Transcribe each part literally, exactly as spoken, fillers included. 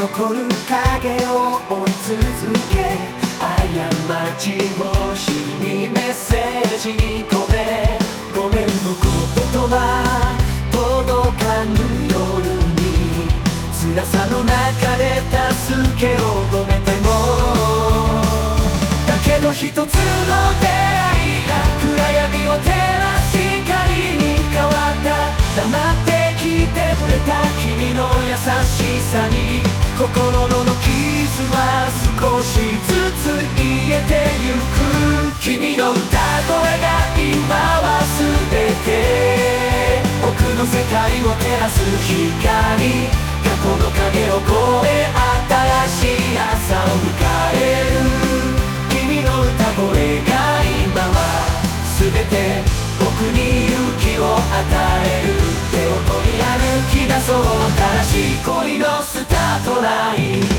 残る影を追い続け、過ちを知りメッセージに込め、ごめんの言葉届かぬ夜に、辛さの中で助けを求めても、だけど一つの出会いが暗闇を照らす光に変わった。黙って聞いてくれた君の優しさに、心の傷は少しずつ癒えてゆく。君の歌声が今は全て、僕の世界を照らす光、過去の影を越え新しい朝を迎える。君の歌声が今は全て、僕に勇気を与える。手を取り歩き出そう、新しい恋のスタートライン。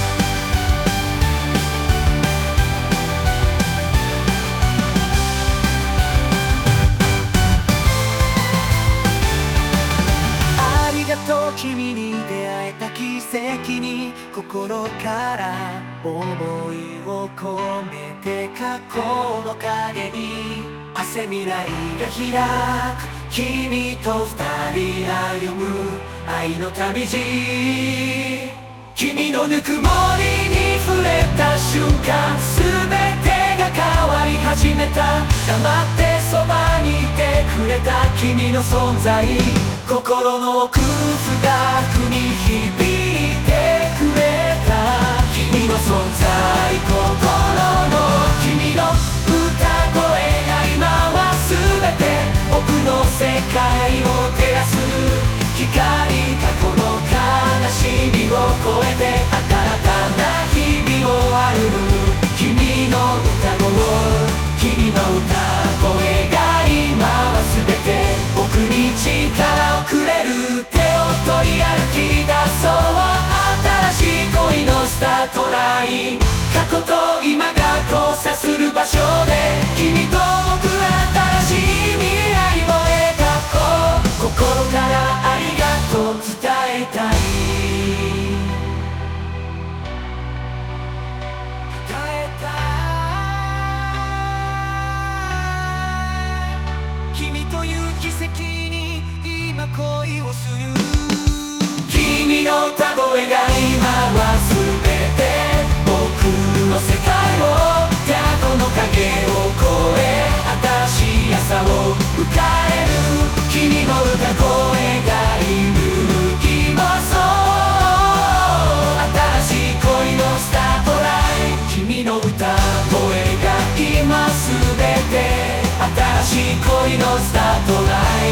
ありがとう君に出会えた奇跡に、心から思いを込めて過去の影に汗未来が開く。君と二人歩む愛の旅路、君のぬくもりに触れた瞬間、全てが変わり始めた。黙ってそばにいてくれた君の存在、心の奥深くに響いてくれた。君の存在、心の君の歌声が今は全て、僕の世界を照らす光。過去の悲しみを越えて新たな日々を歩む。君の歌声、君の歌声が今は全て、僕に力をくれる。手を取り歩き出そう、新しい恋のスタートライン。過去と今が交差する場所で、君と僕は新しい未来を描こう。心からありがとう伝えたい、伝えたい。君という奇跡に今恋をする。君の歌声が今は全て、僕の世界を過去の影を越え新しい朝を迎える。君の歌声がいる今そう新しい恋のスタートライン。君の歌声が今全て、新しい恋のスタートライン。